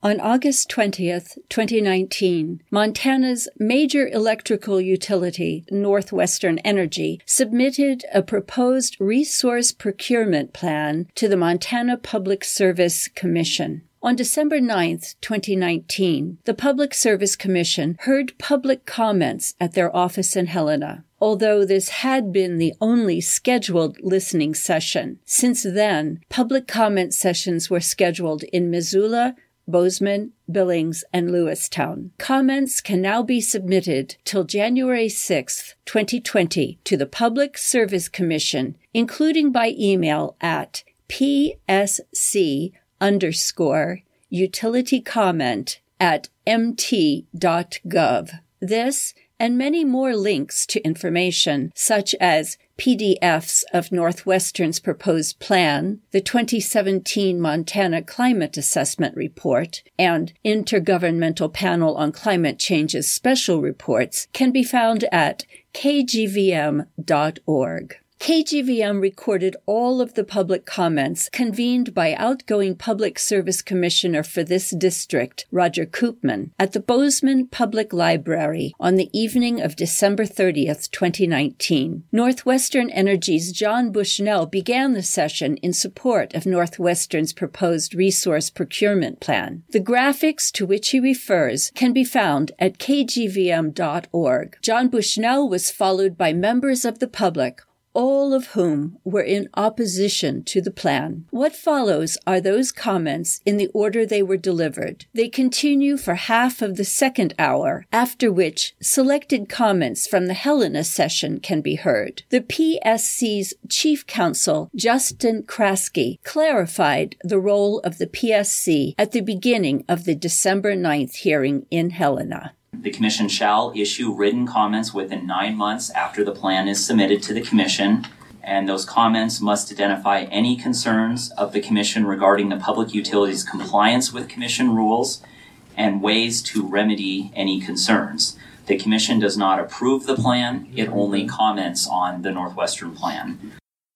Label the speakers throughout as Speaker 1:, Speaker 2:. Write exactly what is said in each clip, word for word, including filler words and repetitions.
Speaker 1: On August twentieth, twenty nineteen, Montana's major electrical utility, Northwestern Energy, submitted a proposed resource procurement plan to the Montana Public Service Commission. On December ninth, twenty nineteen, the Public Service Commission heard public comments at their office in Helena. Although this had been the only scheduled listening session, since then, public comment sessions were scheduled in Missoula, Bozeman, Billings, and Lewistown. Comments can now be submitted till January sixth, twenty twenty to the Public Service Commission, including by email at psc underscore utility comment at mt dot gov. This and many more links to information, such as P D Fs of Northwestern's proposed plan, the twenty seventeen Montana Climate Assessment Report, and Intergovernmental Panel on Climate Change's special reports, can be found at k g v m dot org. K G V M recorded all of the public comments convened by outgoing Public Service Commissioner for this district, Roger Koopman, at the Bozeman Public Library on the evening of December thirtieth, twenty nineteen. Northwestern Energy's John Bushnell began the session in support of Northwestern's proposed resource procurement plan. The graphics to which he refers can be found at k g v m dot org. John Bushnell was followed by members of the public, all of whom were in opposition to the plan. What follows are those comments in the order they were delivered. They continue for half of the second hour, after which selected comments from the Helena session can be heard. The P S C's chief counsel, Justin Kraske, clarified the role of the P S C at the beginning of the December ninth hearing in Helena.
Speaker 2: The Commission shall issue written comments within nine months after the plan is submitted to the Commission, and those comments must identify any concerns of the Commission regarding the public utilities' compliance with Commission rules and ways to remedy any concerns. The Commission does not approve the plan, it only comments on the Northwestern plan.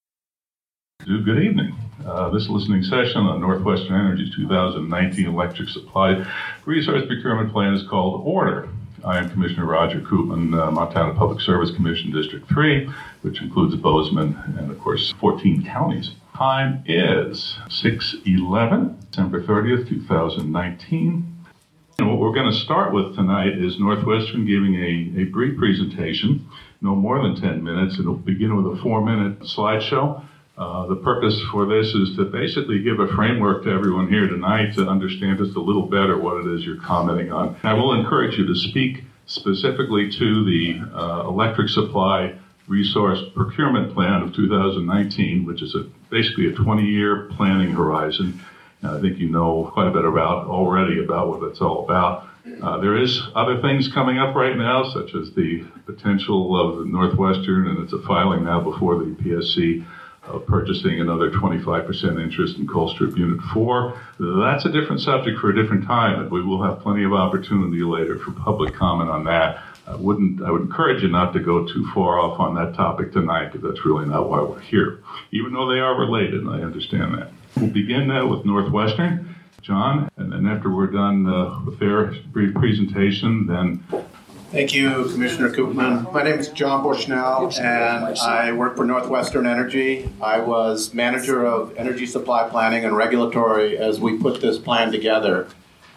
Speaker 3: Good evening. Uh, this listening session on Northwestern Energy's two thousand nineteen Electric Supply Resource Procurement Plan is called Order. I am Commissioner Roger Koopman, uh, Montana Public Service Commission District three, which includes Bozeman and, of course, fourteen counties. Time is six eleven, December thirtieth, two thousand nineteen. And what we're going to start with tonight is Northwestern giving a, a brief presentation, no more than ten minutes. It'll begin with a four-minute slideshow. Uh, the purpose for this is to basically give a framework to everyone here tonight to understand just a little better what it is you're commenting on. I will encourage you to speak specifically to the uh, Electric Supply Resource Procurement Plan of two thousand nineteen, which is a, basically a twenty-year planning horizon. And I think you know quite a bit about already about what it's all about. Uh, there is other things coming up right now, such as the potential of Northwestern, and it's a filing now before the P S C, of purchasing another twenty-five percent interest in Colstrip Unit four. That's a different subject for a different time, and we will have plenty of opportunity later for public comment on that. I wouldn't, I would encourage you not to go too far off on that topic tonight, because that's really not why we're here, even though they are related, and I understand that. We'll begin now with Northwestern, John, and then after we're done uh, with their brief presentation, then
Speaker 4: Thank you, Commissioner Koopman. My name is John Bushnell, and I work for Northwestern Energy. I was manager of energy supply planning and regulatory as we put this plan together.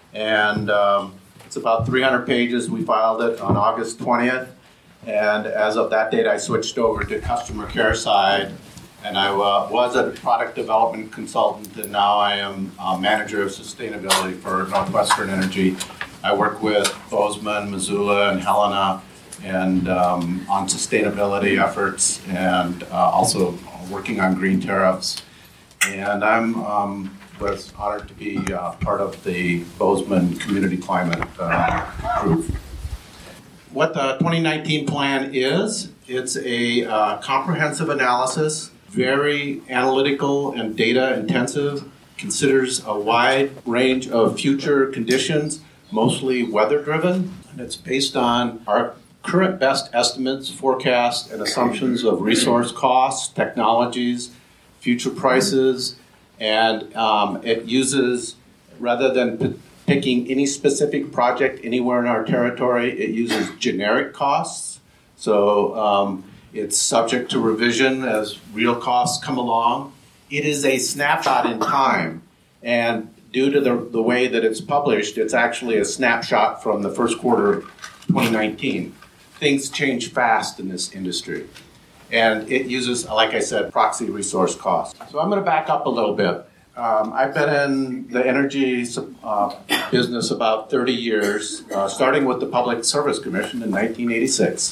Speaker 4: And um, it's about three hundred pages. We filed it on August twentieth. And as of that date, I switched over to customer care side. And I uh, was a product development consultant, and now I am uh, manager of sustainability for Northwestern Energy. I work with Bozeman, Missoula, and Helena, and um, on sustainability efforts, and uh, also working on green tariffs. And I'm um, was honored to be uh, part of the Bozeman Community Climate uh, Group. What the twenty nineteen plan is, it's a uh, comprehensive analysis, very analytical and data intensive, considers a wide range of future conditions, mostly weather-driven, and it's based on our current best estimates, forecasts, and assumptions of resource costs, technologies, future prices, and um, it uses, rather than p- picking any specific project anywhere in our territory. It uses generic costs, so um, it's subject to revision as real costs come along. It is a snapshot in time, and due to the, the way that it's published, it's actually a snapshot from the first quarter of twenty nineteen. Things change fast in this industry, and it uses, like I said, proxy resource costs. So I'm going to back up a little bit. Um, I've been in the energy uh, business about thirty years, uh, starting with the Public Service Commission in nineteen eighty-six.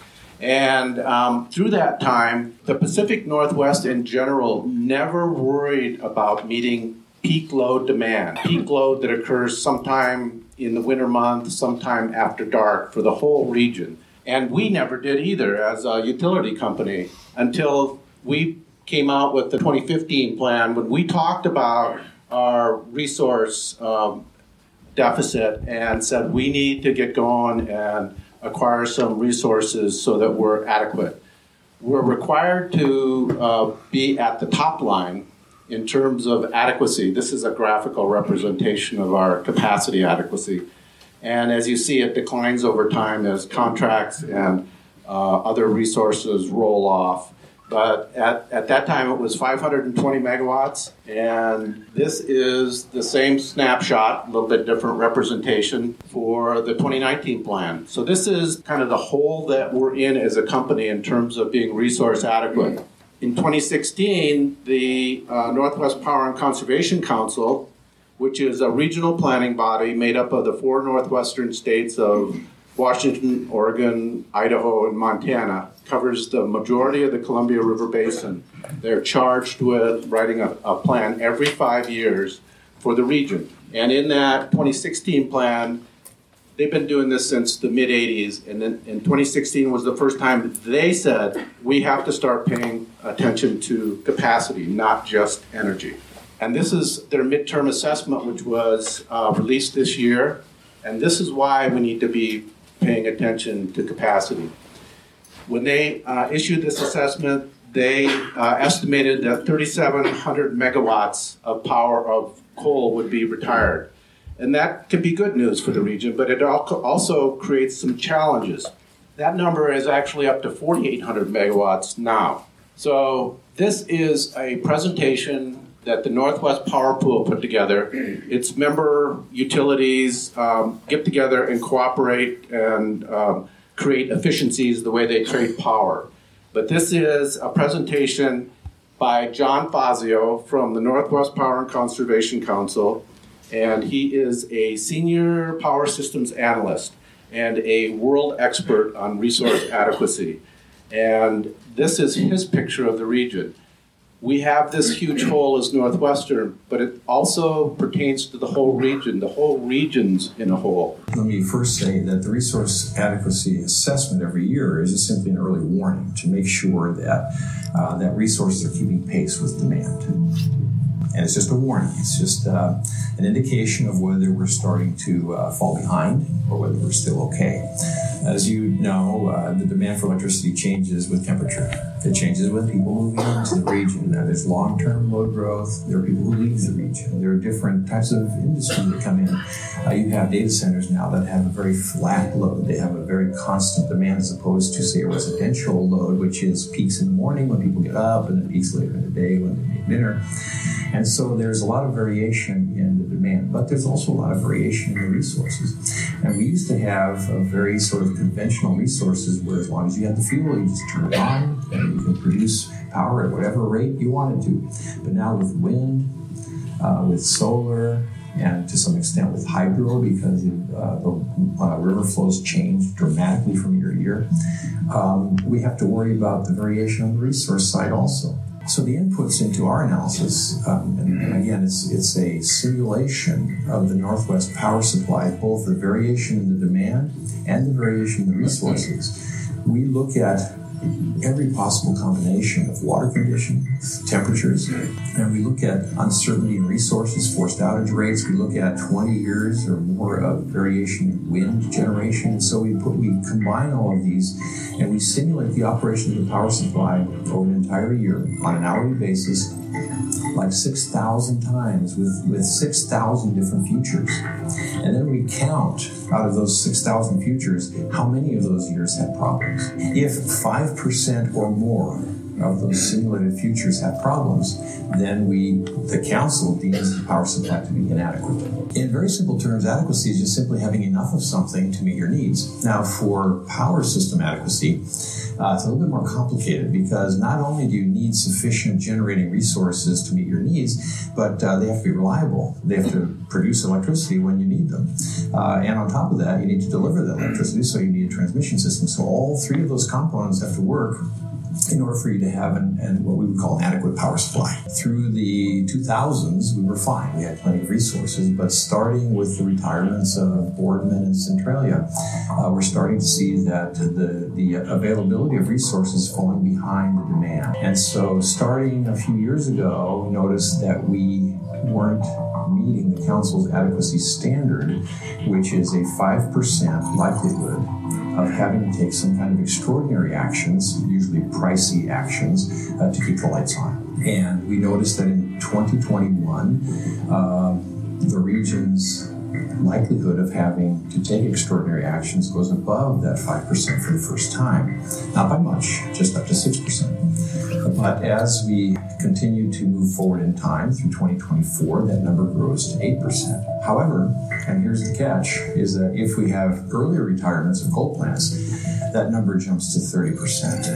Speaker 4: And um, through that time, the Pacific Northwest in general never worried about meeting peak load demand, peak load that occurs sometime in the winter months, sometime after dark for the whole region. And we never did either as a utility company until we came out with the twenty fifteen plan when we talked about our resource um, deficit and said we need to get going and acquire some resources so that we're adequate. We're required to uh, be at the top line in terms of adequacy. This is a graphical representation of our capacity adequacy. And as you see, it declines over time as contracts and uh, other resources roll off. But at, at that time, it was five hundred twenty megawatts. And this is the same snapshot, a little bit different representation for the twenty nineteen plan. So this is kind of the hole that we're in as a company in terms of being resource adequate. In twenty sixteen, the uh, Northwest Power and Conservation Council, which is a regional planning body made up of the four northwestern states of Washington, Oregon, Idaho, and Montana, covers the majority of the Columbia River Basin. They're charged with writing a, a plan every five years for the region. And in that twenty sixteen plan, they've been doing this since the mid eighties, and then in twenty sixteen was the first time they said we have to start paying attention to capacity, not just energy. And this is their midterm assessment, which was uh, released this year, and this is why we need to be paying attention to capacity. When they uh, issued this assessment, they uh, estimated that thirty-seven hundred megawatts of power of coal would be retired. And that can be good news for the region, but it also creates some challenges. That number is actually up to forty-eight hundred megawatts now. So this is a presentation that the Northwest Power Pool put together. Its member utilities um, get together and cooperate and um, create efficiencies the way they trade power. But this is a presentation by John Fazio from the Northwest Power and Conservation Council, and he is a senior power systems analyst and a world expert on resource adequacy. And this is his picture of the region. We have this huge hole as Northwestern, but it also pertains to the whole region. The whole region's in a hole.
Speaker 5: Let me first say that the resource adequacy assessment every year is just simply an early warning to make sure that uh, that resources are keeping pace with demand. And it's just a warning. It's just uh, an indication of whether we're starting to uh, fall behind or whether we're still okay. As you know, uh, the demand for electricity changes with temperature. It changes with people moving into the region. Now, there's long-term load growth. There are people who leave the region. There are different types of industry that come in. Uh, you have data centers now that have a very flat load. They have a very constant demand as opposed to, say, a residential load, which is peaks in the morning when people get up and then peaks later in the day when they make dinner. And so there's a lot of variation in the demand, but there's also a lot of variation in the resources. And we used to have a very sort of conventional resources where as long as you had the fuel, you just turn it on and you can produce power at whatever rate you wanted to. But now with wind, uh, with solar, and to some extent with hydro, because uh, the uh, river flows change dramatically from year to year, um, we have to worry about the variation on the resource side also. So the inputs into our analysis, um, and, and again, it's it's a simulation of the Northwest power supply, both the variation in the demand and the variation in the resources. We look at every possible combination of water conditions, temperatures, and we look at uncertainty in resources, forced outage rates. We look at twenty years or more of variation in wind generation. And so we put, we combine all of these and we simulate the operation of the power supply over an entire year on an hourly basis, like six thousand times with, with six thousand different futures. And then we count out of those six thousand futures how many of those years had problems. If five percent or more of those simulated futures have problems, then we, the council, deems the power supply to be inadequate. In very simple terms, adequacy is just simply having enough of something to meet your needs. Now, for power system adequacy, uh, it's a little bit more complicated because not only do you need sufficient generating resources to meet your needs, but uh, they have to be reliable. They have to produce electricity when you need them. Uh, and on top of that, you need to deliver that electricity, so you need a transmission system. So all three of those components have to work in order for you to have an, an what we would call an adequate power supply. Through the two thousands, we were fine. We had plenty of resources, but starting with the retirements of Boardman and Centralia, uh, we're starting to see that the, the availability of resources falling behind the demand. And so starting a few years ago, noticed that we weren't meeting the council's adequacy standard, which is a five percent likelihood of having to take some kind of extraordinary actions, usually pricey actions, uh, to keep the lights on. And we noticed that in twenty twenty-one, uh, the region's likelihood of having to take extraordinary actions goes above that five percent for the first time. Not by much, just up to six percent. But as we continue to move forward in time through twenty twenty-four, that number grows to eight percent. However, and here's the catch, is that if we have earlier retirements of coal plants, that number jumps to thirty percent.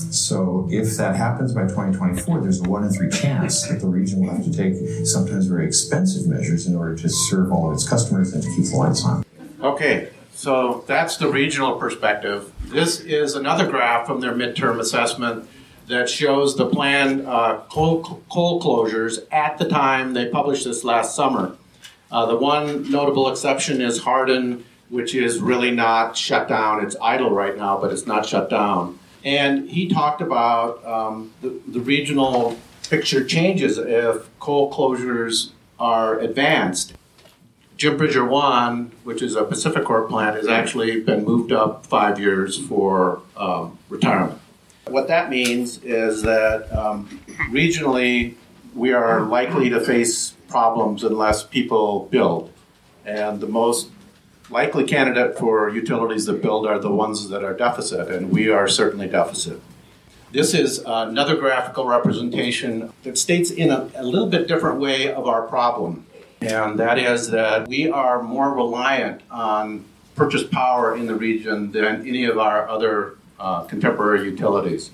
Speaker 5: So if that happens by twenty twenty-four, there's a one in three chance that the region will have to take sometimes very expensive measures in order to serve all of its customers and to keep the lights on.
Speaker 4: Okay, so that's the regional perspective. This is another graph from their midterm assessment that shows the planned uh, coal, coal closures at the time they published this last summer. Uh, the one notable exception is Hardin, which is really not shut down. It's idle right now, but it's not shut down. And he talked about um, the, the regional picture changes if coal closures are advanced. Jim Bridger one, which is a PacifiCorp plant, has actually been moved up five years for um, retirement. What that means is that um, regionally, we are likely to face problems unless people build. And the most likely candidate for utilities that build are the ones that are deficit, and we are certainly deficit. This is another graphical representation that states in a, a little bit different way of our problem. And that is that we are more reliant on purchased power in the region than any of our other uh, contemporary utilities.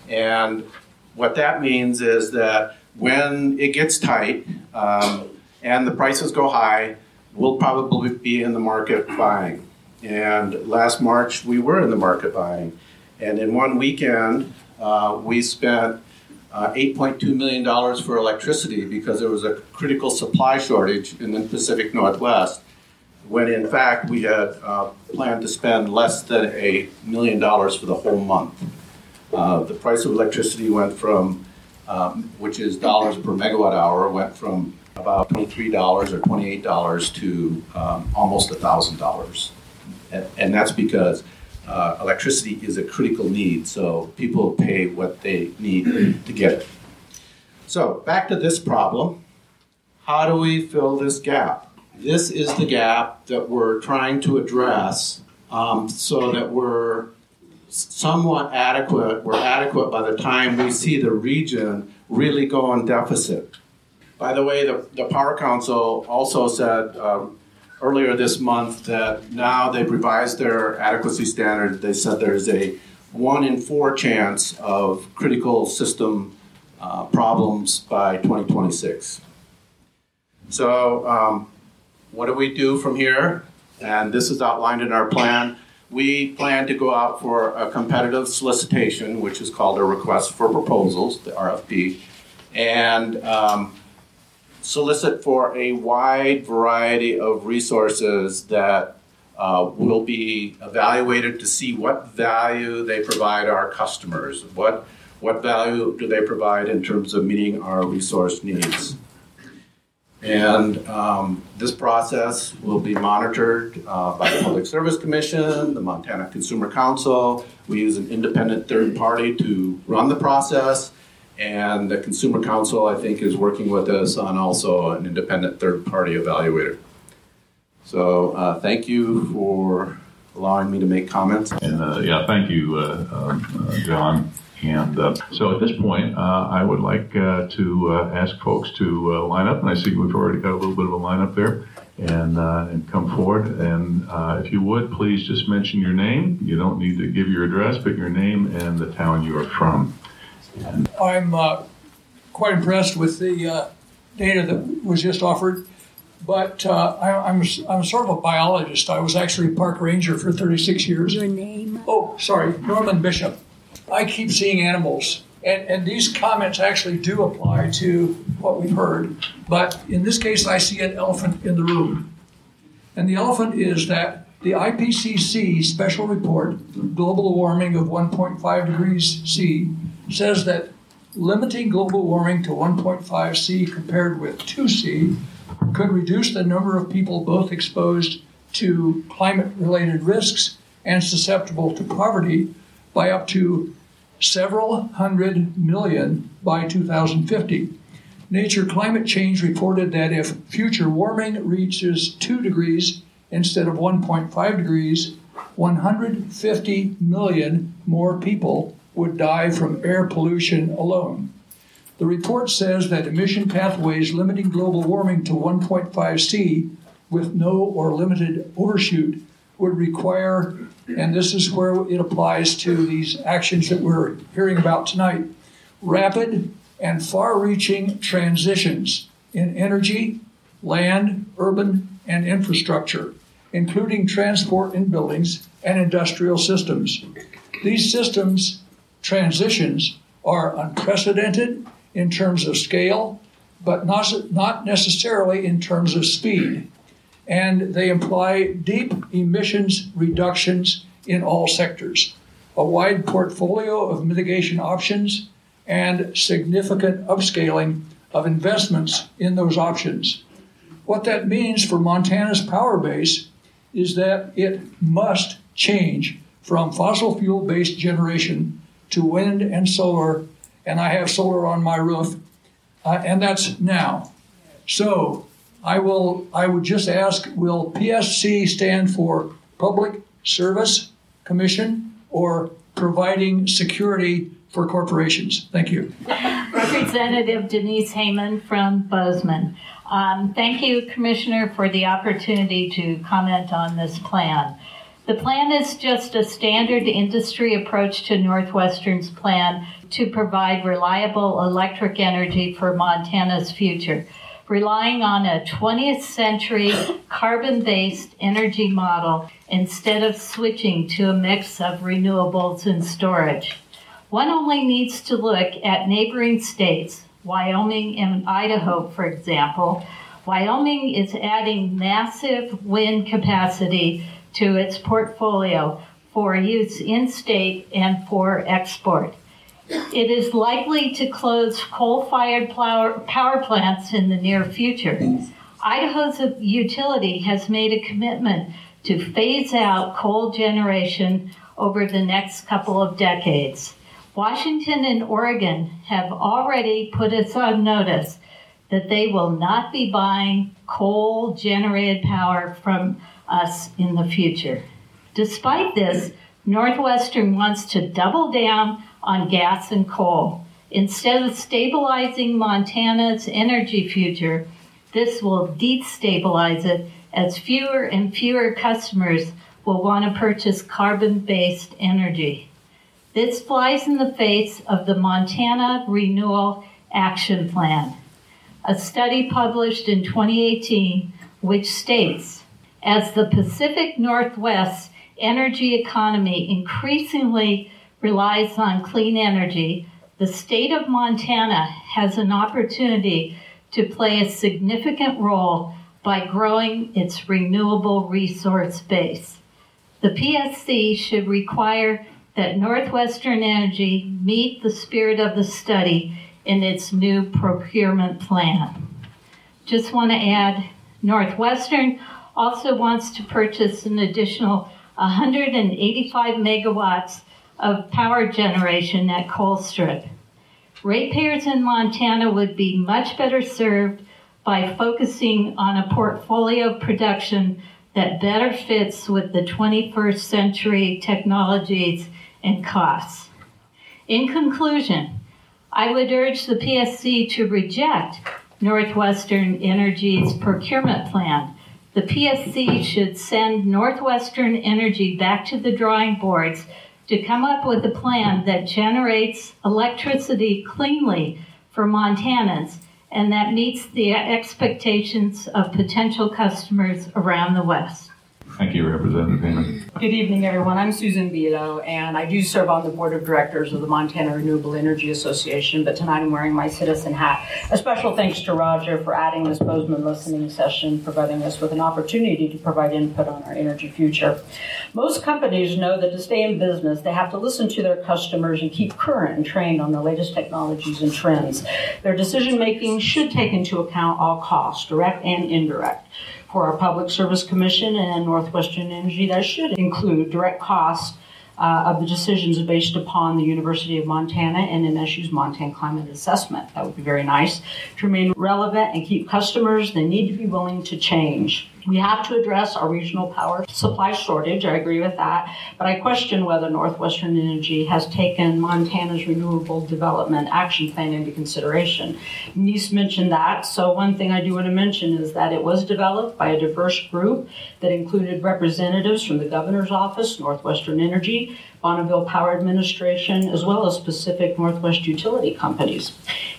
Speaker 4: And what that means is that when it gets tight um, and the prices go high, we'll probably be in the market buying. And last March, we were in the market buying. And in one weekend, uh, we spent uh, eight point two million dollars for electricity because there was a critical supply shortage in the Pacific Northwest, when in fact we had uh, planned to spend less than a million dollars for the whole month. Uh, the price of electricity went from, um, which is dollars per megawatt hour, went from about twenty-three dollars or twenty-eight dollars to um, almost one thousand dollars. And, and that's because uh, electricity is a critical need, so people pay what they need to get it. So back to this problem. How do we fill this gap? This is the gap that we're trying to address um, so that we're somewhat adequate. We're adequate by the time we see the region really go in deficit. By the way, the, the Power Council also said um, earlier this month that now they've revised their adequacy standard. They said there's a one in four chance of critical system uh, problems by twenty twenty-six. So um, what do we do from here? And this is outlined in our plan. We plan to go out for a competitive solicitation, which is called a request for proposals, the R F P, and um, solicit for a wide variety of resources that uh, will be evaluated to see what value they provide our customers. What, what value do they provide in terms of meeting our resource needs? And um, this process will be monitored uh, by the Public Service Commission, the Montana Consumer Council. We use an independent third party to run the process. And the Consumer Council, I think, is working with us on also an independent third party evaluator. So uh, thank you for allowing me to make comments.
Speaker 3: And uh, yeah, thank you, uh, uh, John. And uh, so at this point, uh, I would like uh, to uh, ask folks to uh, line up. And I see we've already got a little bit of a lineup there. And, uh, and come forward. And uh, if you would, please just mention your name. You don't need to give your address, but your name and the town you are from. And
Speaker 6: I'm uh, quite impressed with the uh, data that was just offered. But uh, I, I'm I'm sort of a biologist. I was actually a park ranger for thirty-six years.
Speaker 1: Your name?
Speaker 6: Oh, sorry, Norman Bishop. I keep seeing animals, and, and these comments actually do apply to what we've heard. But in this case, I see an elephant in the room. And the elephant is that the I P C C special report, global warming of one point five degrees C, says that limiting global warming to one point five C compared with two C could reduce the number of people both exposed to climate-related risks and susceptible to poverty by up to several hundred million by two thousand fifty. Nature Climate Change reported that if future warming reaches two degrees instead of one point five degrees, one hundred fifty million more people would die from air pollution alone. The report says that emission pathways limiting global warming to one point five C with no or limited overshoot would require, and this is where it applies to these actions that we're hearing about tonight, rapid and far-reaching transitions in energy, land, urban, and infrastructure, including transport and buildings and industrial systems. These systems transitions are unprecedented in terms of scale, but not, not necessarily in terms of speed. And they imply deep emissions reductions in all sectors, a wide portfolio of mitigation options, and significant upscaling of investments in those options. What that means for Montana's power base is that it must change from fossil fuel-based generation to wind and solar, and I have solar on my roof, uh, and that's now. So I will. I would just ask, will P S C stand for Public Service Commission or Providing Security for Corporations? Thank you.
Speaker 7: Representative Denise Heyman from Bozeman. Um, thank you, Commissioner, for the opportunity to comment on this plan. The plan is just a standard industry approach to Northwestern's plan to provide reliable electric energy for Montana's future, relying on a twentieth century carbon-based energy model instead of switching to a mix of renewables and storage. One only needs to look at neighboring states, Wyoming and Idaho, for example. Wyoming is adding massive wind capacity to its portfolio for use in-state and for export. It is likely to close coal-fired power plants in the near future. Idaho's utility has made a commitment to phase out coal generation over the next couple of decades. Washington and Oregon have already put us on notice that they will not be buying coal-generated power from us in the future. Despite this, Northwestern wants to double down on gas and coal. Instead of stabilizing Montana's energy future, this will destabilize it as fewer and fewer customers will want to purchase carbon-based energy. This flies in the face of the Montana Renewal Action Plan, a study published in twenty eighteen which states, as the Pacific Northwest's energy economy increasingly relies on clean energy, the state of Montana has an opportunity to play a significant role by growing its renewable resource base. The P S C should require that Northwestern Energy meet the spirit of the study in its new procurement plan. Just want to add, Northwestern also wants to purchase an additional one hundred eighty-five megawatts of power generation at Colstrip. Ratepayers in Montana would be much better served by focusing on a portfolio of production that better fits with the twenty-first century technologies and costs. In conclusion, I would urge the P S C to reject Northwestern Energy's procurement plan. The P S C should send Northwestern Energy back to the drawing boards to come up with a plan that generates electricity cleanly for Montanans and that meets the expectations of potential customers around the West.
Speaker 3: Thank you, Representative Heyman.
Speaker 8: Good evening, everyone. I'm Susan Vito, and I do serve on the board of directors of the Montana Renewable Energy Association, but tonight I'm wearing my citizen hat. A special thanks to Roger for adding this Bozeman listening session, providing us with an opportunity to provide input on our energy future. Most companies know that to stay in business, they have to listen to their customers and keep current and trained on the latest technologies and trends. Their decision-making should take into account all costs, direct and indirect. For our Public Service Commission and Northwestern Energy, that should include direct costs uh, of the decisions based upon the University of Montana and M S U's Montana Climate Assessment. That would be very nice. To remain relevant and keep customers, they need to be willing to change. We have to address our regional power supply shortage. I agree with that. But I question whether Northwestern Energy has taken Montana's Renewable Development Action Plan into consideration. Denise mentioned that. So one thing I do want to mention is that it was developed by a diverse group that included representatives from the governor's office, Northwestern Energy, Bonneville Power Administration, as well as Pacific Northwest utility companies.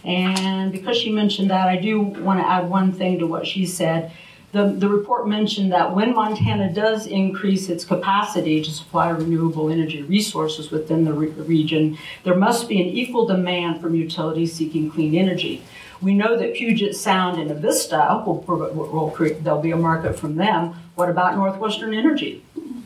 Speaker 8: And because she mentioned that, I do want to add one thing to what she said. The, the report mentioned that when Montana does increase its capacity to supply renewable energy resources within the re- region, there must be an equal demand from utilities seeking clean energy. We know that Puget Sound and Avista will, will create, there'll be a market from them. What about Northwestern Energy?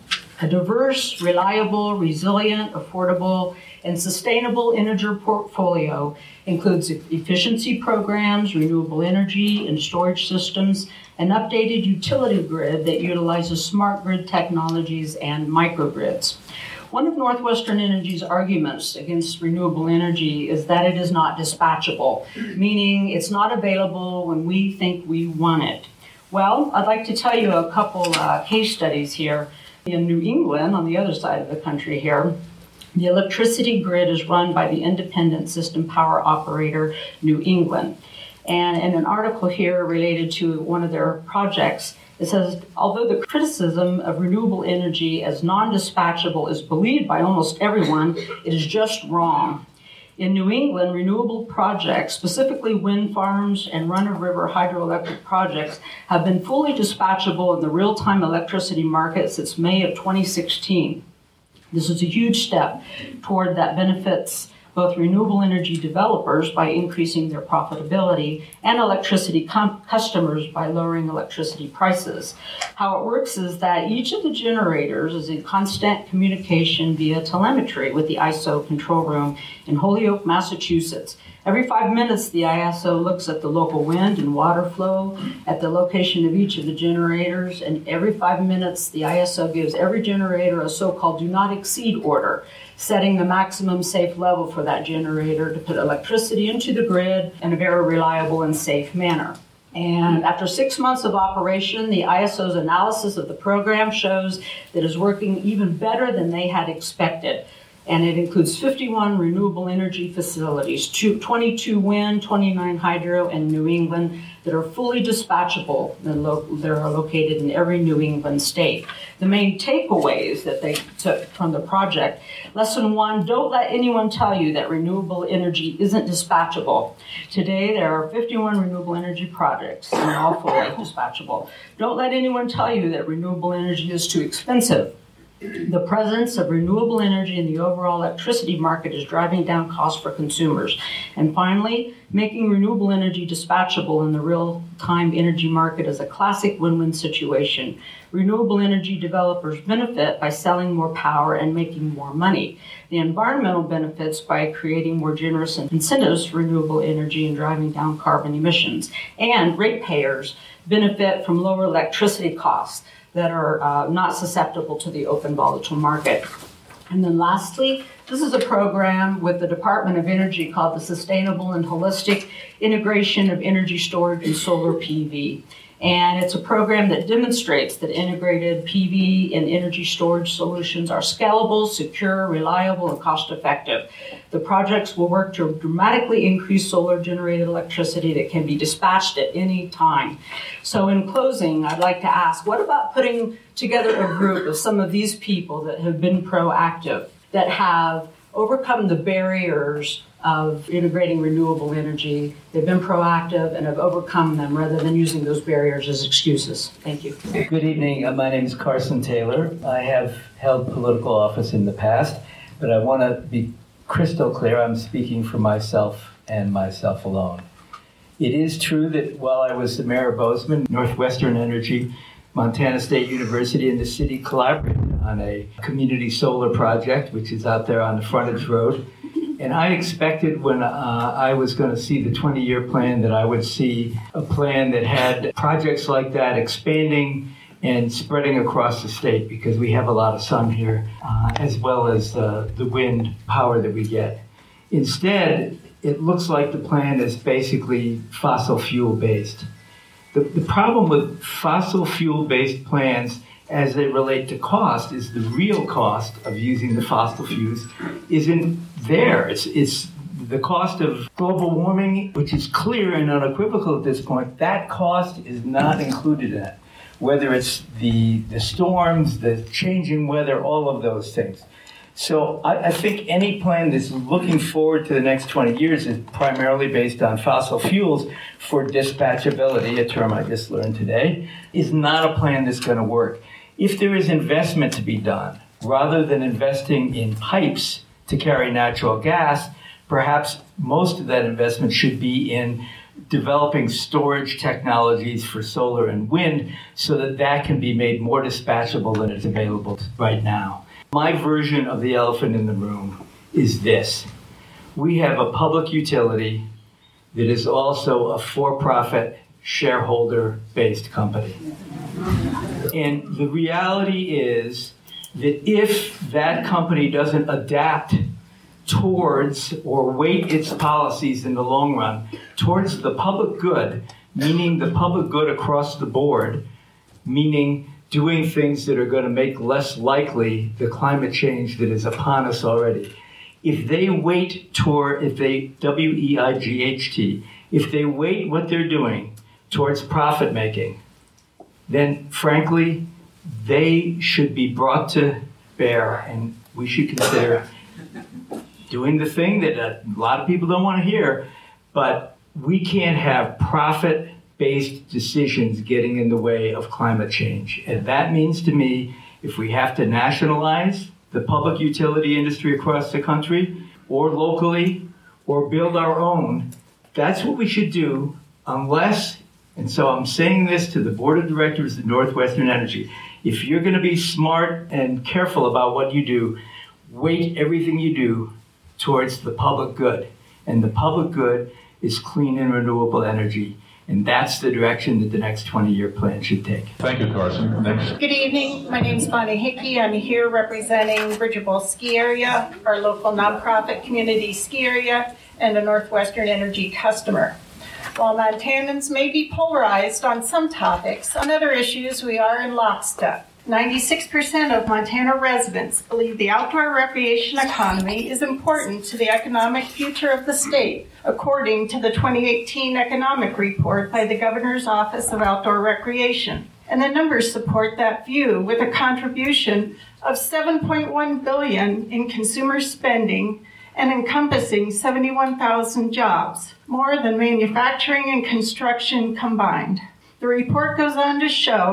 Speaker 8: A diverse, reliable, resilient, affordable, and sustainable energy portfolio includes efficiency programs, renewable energy and storage systems, an updated utility grid that utilizes smart grid technologies and microgrids. One of Northwestern Energy's arguments against renewable energy is that it is not dispatchable, meaning it's not available when we think we want it. Well, I'd like to tell you a couple uh, case studies here. In New England, on the other side of the country here, the electricity grid is run by the Independent System Power Operator, New England. And in an article here related to one of their projects, it says, although the criticism of renewable energy as non-dispatchable is believed by almost everyone, it is just wrong. In New England, renewable projects, specifically wind farms and run-of-river hydroelectric projects, have been fully dispatchable in the real-time electricity market since May of twenty sixteen. This is a huge step toward that benefits both renewable energy developers by increasing their profitability and electricity com- customers by lowering electricity prices. How it works is that each of the generators is in constant communication via telemetry with the I S O control room in Holyoke, Massachusetts. Every five minutes, the I S O looks at the local wind and water flow at the location of each of the generators, and every five minutes, the I S O gives every generator a so-called do not exceed order, setting the maximum safe level for that generator to put electricity into the grid in a very reliable and safe manner. And after six months of operation, the I S O's analysis of the program shows that it is working even better than they had expected. And it includes fifty-one renewable energy facilities, twenty-two wind, twenty-nine hydro in New England that are fully dispatchable. They're located in every New England state. The main takeaways that they took from the project: lesson one, don't let anyone tell you that renewable energy isn't dispatchable. Today, there are fifty-one renewable energy projects, and they're all fully dispatchable. Don't let anyone tell you that renewable energy is too expensive. The presence of renewable energy in the overall electricity market is driving down costs for consumers. And finally, making renewable energy dispatchable in the real-time energy market is a classic win-win situation. Renewable energy developers benefit by selling more power and making more money. The environmental benefits by creating more generous incentives for renewable energy and driving down carbon emissions. And ratepayers benefit from lower electricity costs that are uh, not susceptible to the open volatile market. And then lastly, this is a program with the Department of Energy called the Sustainable and Holistic Integration of Energy Storage and Solar P V. And it's a program that demonstrates that integrated P V and energy storage solutions are scalable, secure, reliable, and cost-effective. The projects will work to dramatically increase solar-generated electricity that can be dispatched at any time. So in closing, I'd like to ask, what about putting together a group of some of these people that have been proactive, that have overcome the barriers of integrating renewable energy? They've been proactive and have overcome them rather than using those barriers as excuses. Thank you.
Speaker 9: Good evening. Uh, my name is Carson Taylor. I have held political office in the past, but I want to be crystal clear. I'm speaking for myself and myself alone. It is true that while I was the mayor of Bozeman, Northwestern Energy, Montana State University, and the city collaborated on a community solar project, which is out there on the frontage road. And I expected when uh, I was going to see the twenty-year plan that I would see a plan that had projects like that expanding and spreading across the state, because we have a lot of sun here, uh, as well as uh, the wind power that we get. Instead, it looks like the plan is basically fossil fuel based. The, the problem with fossil fuel-based plans as they relate to cost is the real cost of using the fossil fuels isn't there. It's, it's the cost of global warming, which is clear and unequivocal at this point. That cost is not included in it, whether it's the, the storms, the changing weather, all of those things. So I, I think any plan that's looking forward to the next twenty years is primarily based on fossil fuels for dispatchability, a term I just learned today, is not a plan that's going to work. If there is investment to be done, rather than investing in pipes to carry natural gas, perhaps most of that investment should be in developing storage technologies for solar and wind so that that can be made more dispatchable than it's available right now. My version of the elephant in the room is this. We have a public utility that is also a for-profit, shareholder-based company. And the reality is that if that company doesn't adapt towards or weight its policies in the long run towards the public good, meaning the public good across the board, meaning doing things that are going to make less likely the climate change that is upon us already. If they wait toward, if they, W E I G H T, if they weight what they're doing towards profit making, then frankly, they should be brought to bear, and we should consider doing the thing that a lot of people don't want to hear, but we can't have profit-based decisions getting in the way of climate change. And that means to me, if we have to nationalize the public utility industry across the country, or locally, or build our own, that's what we should do, unless, and so I'm saying this to the board of directors of Northwestern Energy, if you're going to be smart and careful about what you do, weight everything you do towards the public good. And the public good is clean and renewable energy. And that's the direction that the next twenty-year plan should take.
Speaker 3: Thank you, Carson. Next.
Speaker 10: Good evening. My name is Bonnie Hickey. I'm here representing Bridger Bowl Ski Area, our local nonprofit community ski area, and a Northwestern Energy customer. While Montanans may be polarized on some topics, on other issues we are in lockstep. ninety-six percent of Montana residents believe the outdoor recreation economy is important to the economic future of the state, according to the twenty eighteen economic report by the Governor's Office of Outdoor Recreation. And the numbers support that view, with a contribution of seven point one billion dollars in consumer spending and encompassing seventy-one thousand jobs, more than manufacturing and construction combined. The report goes on to show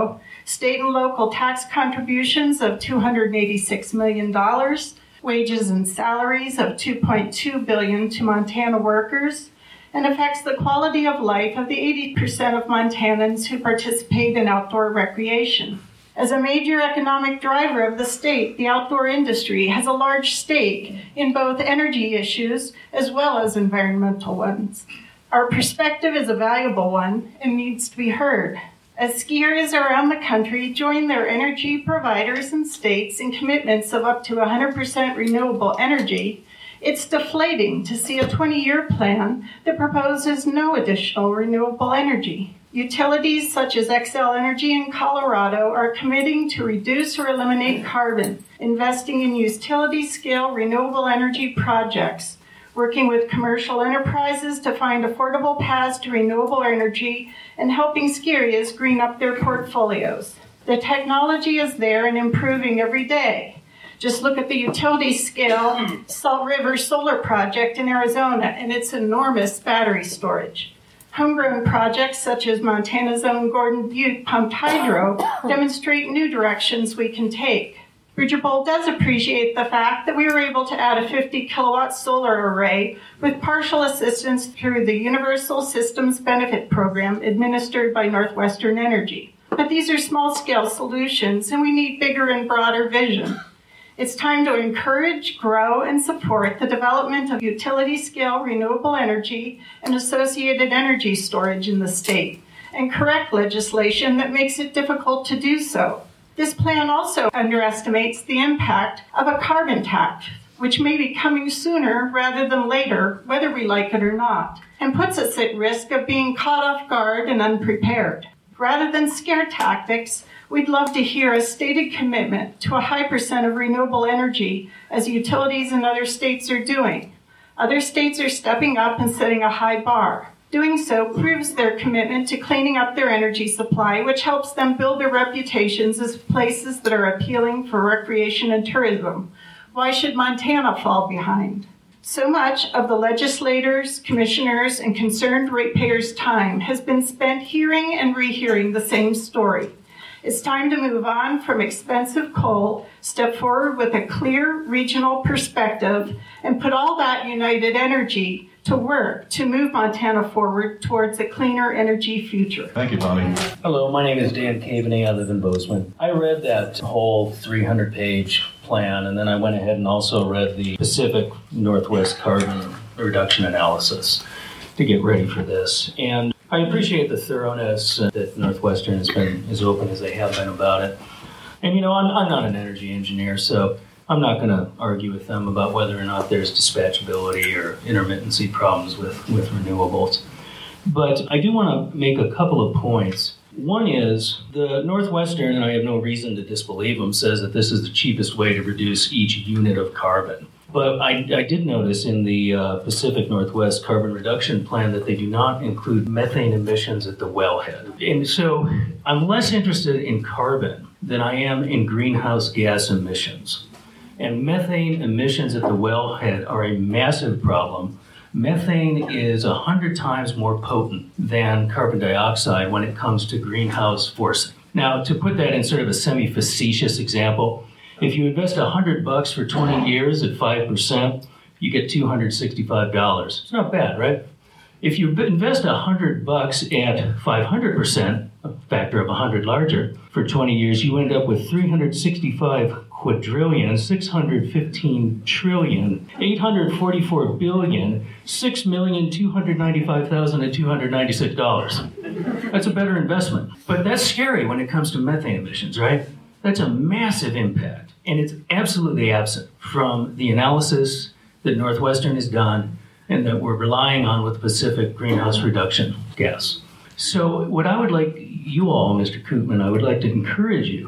Speaker 10: state and local tax contributions of two hundred eighty-six million dollars, wages and salaries of two point two billion dollars to Montana workers, and affects the quality of life of the eighty percent of Montanans who participate in outdoor recreation. As a major economic driver of the state, the outdoor industry has a large stake in both energy issues as well as environmental ones. Our perspective is a valuable one and needs to be heard. As ski areas around the country join their energy providers and states in commitments of up to one hundred percent renewable energy, it's deflating to see a twenty-year plan that proposes no additional renewable energy. Utilities such as Xcel Energy in Colorado are committing to reduce or eliminate carbon, investing in utility-scale renewable energy projects, working with commercial enterprises to find affordable paths to renewable energy, and helping ski areas green up their portfolios. The technology is there and improving every day. Just look at the utility-scale Salt River Solar Project in Arizona and its enormous battery storage. Homegrown projects such as Montana's own Gordon Butte Pumped Hydro demonstrate new directions we can take. Bridger Bowl does appreciate the fact that we were able to add a fifty kilowatt solar array with partial assistance through the Universal Systems Benefit Program administered by Northwestern Energy. But these are small-scale solutions, and we need bigger and broader vision. It's time to encourage, grow, and support the development of utility-scale renewable energy and associated energy storage in the state, and correct legislation that makes it difficult to do so. This plan also underestimates the impact of a carbon tax, which may be coming sooner rather than later, whether we like it or not, and puts us at risk of being caught off guard and unprepared. Rather than scare tactics, we'd love to hear a stated commitment to a high percent of renewable energy, as utilities in other states are doing. Other states are stepping up and setting a high bar. Doing so proves their commitment to cleaning up their energy supply, which helps them build their reputations as places that are appealing for recreation and tourism. Why should Montana fall behind? So much of the legislators, commissioners, and concerned ratepayers' time has been spent hearing and rehearing the same story. It's time to move on from expensive coal, step forward with a clear regional perspective, and put all that united energy to work to move Montana forward towards a cleaner energy future.
Speaker 3: Thank you, Bonnie.
Speaker 9: Hello, my name is Dan Caveney. I live in Bozeman. I read that whole three hundred page plan, and then I went ahead and also read the Pacific Northwest Carbon Reduction Analysis to get ready for this. And I appreciate the thoroughness that Northwestern has been as open as they have been about it. And, you know, I'm, I'm not an energy engineer, so I'm not going to argue with them about whether or not there's dispatchability or intermittency problems with, with renewables. But I do want to make a couple of points. One is the Northwestern, and I have no reason to disbelieve them, says that this is the cheapest way to reduce each unit of carbon. But I, I did notice in the uh, Pacific Northwest Carbon Reduction Plan that they do not include methane emissions at the wellhead. And so I'm less interested in carbon than I am in greenhouse gas emissions. And methane emissions at the wellhead are a massive problem. Methane is one hundred times more potent than carbon dioxide when it comes to greenhouse forcing. Now, to put that in sort of a semi-facetious example, if you invest one hundred bucks for twenty years at five percent, you get two hundred sixty-five dollars. It's not bad, right? If you invest one hundred bucks at five hundred percent, a factor of one hundred larger, for twenty years, you end up with three hundred sixty-five quadrillion, six hundred fifteen trillion, eight hundred forty-four billion, six million two hundred ninety-five thousand two hundred ninety-six dollars. That's a better investment. But that's scary when it comes to methane emissions, right? That's a massive impact, and it's absolutely absent from the analysis that Northwestern has done and that we're relying on with Pacific greenhouse reduction gas. So what I would like you all, Mister Koopman, I would like to encourage you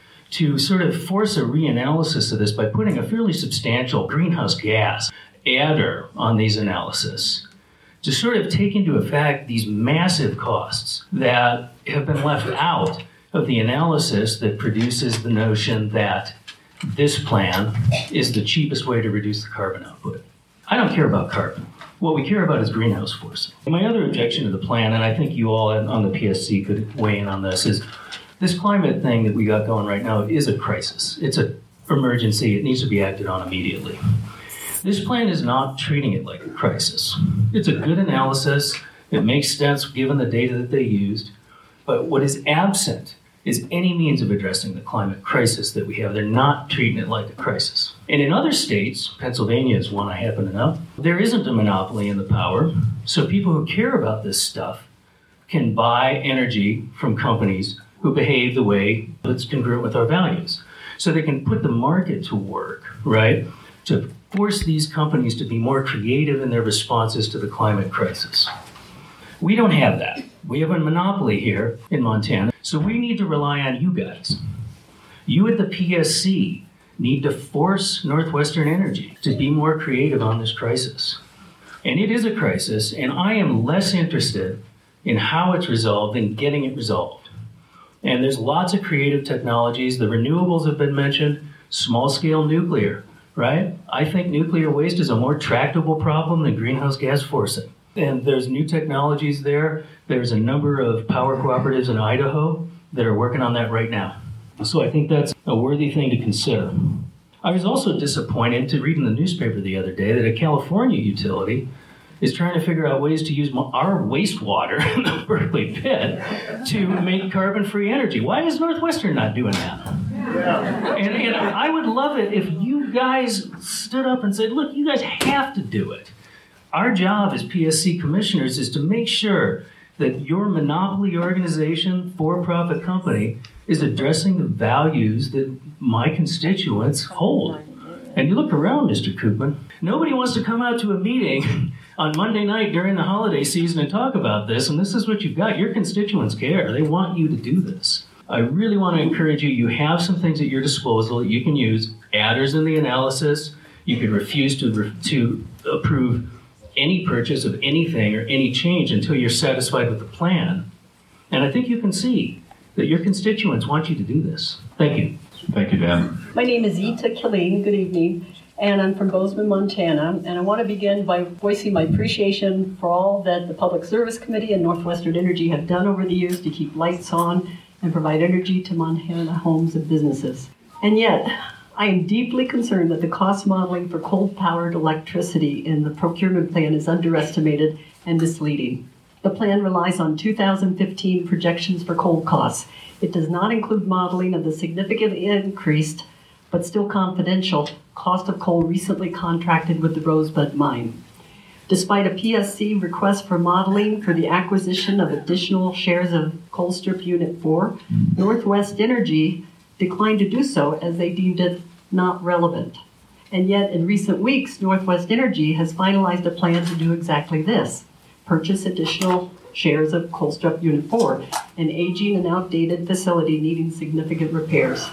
Speaker 9: to sort of force a reanalysis of this by putting a fairly substantial greenhouse gas adder on these analyses to sort of take into effect these massive costs that have been left out of the analysis that produces the notion that this plan is the cheapest way to reduce the carbon output. I don't care about carbon. What we care about is greenhouse forcing. My other objection to the plan, and I think you all on the P S C could weigh in on this, is This climate thing that we got going right now is a crisis. It's an emergency. It needs to be acted on immediately. This plan is not treating it like a crisis. It's a good analysis. It makes sense given the data that they used. But what is absent is any means of addressing the climate crisis that we have. They're not treating it like a crisis. And in other states, Pennsylvania is one I happen to know, there isn't a monopoly in the power. So people who care about this stuff can buy energy from companies who behave the way that's congruent with our values. So they can put the market to work, right, to force these companies to be more creative in their responses to the climate crisis. We don't have that. We have a monopoly here in Montana, so we need to rely on you guys. You at the P S C need to force Northwestern Energy to be more creative on this crisis. And it is a crisis, and I am less interested in how it's resolved than getting it resolved. And there's lots of creative technologies. The renewables have been mentioned, small-scale nuclear, right? I think nuclear waste is a more tractable problem than greenhouse gas forcing. And there's new technologies there. There's a number of power cooperatives in Idaho that are working on that right now. So I think that's a worthy thing to consider. I was also disappointed to read in the newspaper the other day that a California utility is trying to figure out ways to use our wastewater in the Berkeley pit to make carbon-free energy. Why is Northwestern not doing that? Yeah. And, and I would love it if you guys stood up and said, look, you guys have to do it. Our job as P S C commissioners is to make sure that your monopoly organization, for-profit company, is addressing the values that my constituents hold. And you look around, Mister Koopman, nobody wants to come out to a meeting on Monday night during the holiday season and talk about this, and this is what you've got. Your constituents care. They want you to do this. I really want to encourage you. You have some things at your disposal that you can use. Adders in the analysis. You can refuse to, re- to approve any purchase of anything or any change until you're satisfied with the plan. And I think you can see that your constituents want you to do this. Thank you.
Speaker 3: Thank you, Dan.
Speaker 11: My name is Ita Killeen. Good evening. And I'm from Bozeman, Montana. And I want to begin by voicing my appreciation for all that the Public Service Committee and Northwestern Energy have done over the years to keep lights on and provide energy to Montana homes and businesses. And yet, I am deeply concerned that the cost modeling for coal-powered electricity in the procurement plan is underestimated and misleading. The plan relies on two thousand fifteen projections for coal costs. It does not include modeling of the significantly increased, but still confidential, cost of coal recently contracted with the Rosebud mine. Despite a P S C request for modeling for the acquisition of additional shares of Colstrip Unit four, Northwest Energy declined to do so as they deemed it not relevant. And yet, in recent weeks, Northwest Energy has finalized a plan to do exactly this: purchase additional shares of Colstrip Unit four, an aging and outdated facility needing significant repairs.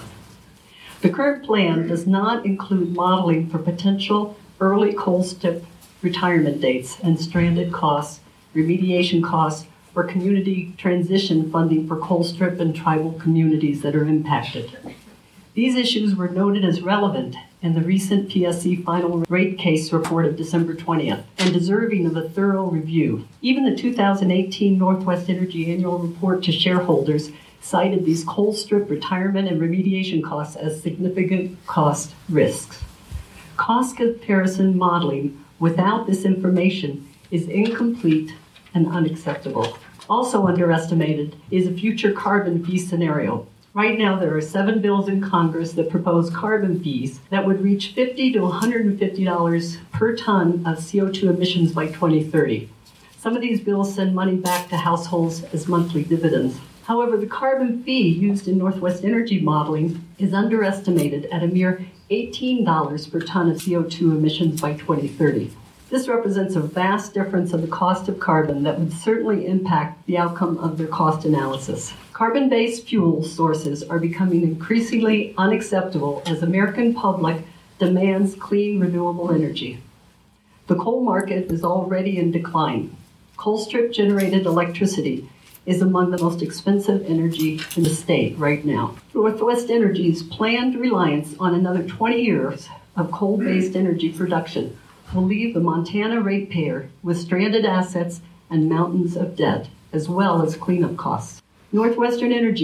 Speaker 11: The current plan does not include modeling for potential early Colstrip retirement dates and stranded costs, remediation costs, or community transition funding for Colstrip and tribal communities that are impacted. These issues were noted as relevant in the recent P S C final rate case report of December twentieth and deserving of a thorough review. Even the two thousand eighteen Northwest Energy annual report to shareholders cited these Colstrip retirement and remediation costs as significant cost risks. Cost comparison modeling without this information is incomplete and unacceptable. Also underestimated is a future carbon fee scenario. Right now, there are seven bills in Congress that propose carbon fees that would reach fifty to one hundred fifty dollars per ton of C O two emissions by twenty thirty. Some of these bills send money back to households as monthly dividends. However, the carbon fee used in Northwest Energy modeling is underestimated at a mere eighteen dollars per ton of C O two emissions by twenty thirty. This represents a vast difference in the cost of carbon that would certainly impact the outcome of their cost analysis. Carbon-based fuel sources are becoming increasingly unacceptable as American public demands clean, renewable energy. The coal market is already in decline. Colstrip-generated electricity is among the most expensive energy in the state right now. Northwest Energy's planned reliance on another twenty years of coal-based energy production will leave the Montana ratepayer with stranded assets and mountains of debt, as well as cleanup costs. Northwestern Energy